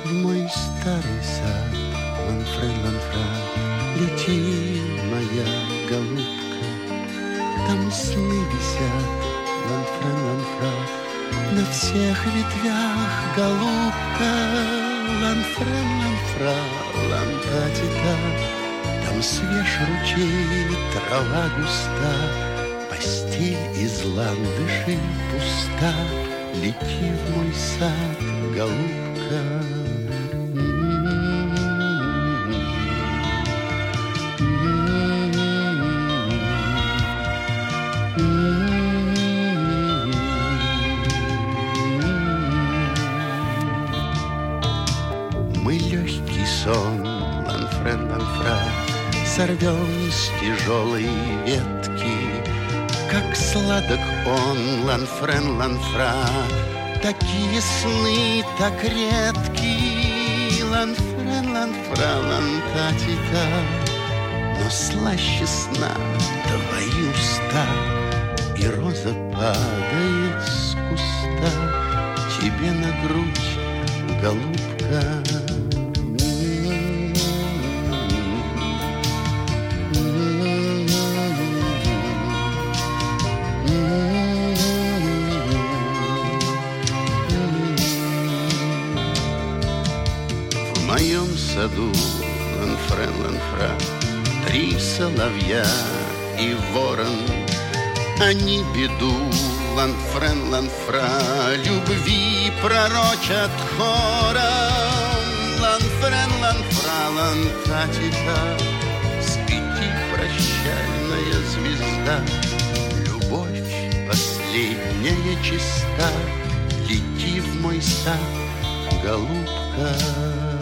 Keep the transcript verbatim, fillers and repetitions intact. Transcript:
в мой старый сад, ланфрен, ланфра, лети, моя голубка. Там сны висят, ланфрен, ланфра, на всех ветвях, голубка. Ланфрен, ланфра, лантатита, там свеж ручей, трава густа, постель из ландышей пуста. Лети в мой сад, голубка. Мы легкий сон, ланфрен, ланфра, сорвем с тяжелой ветки. Как сладок он, ланфрен, ланфра, такие сны так редки. Ланфрен, ланфра, лантатита, но слаще сна твои уста. И роза падает с куста тебе на грудь, голубка. В моем саду, ланфрен, ланфра, три соловья и ворон. Они беду, ланфрен, ланфра, любви пророчат хором. Ланфрен, ланфра, лантатита, свети, прощальная звезда. Любовь последняя чиста, лети в мой сад, голубка.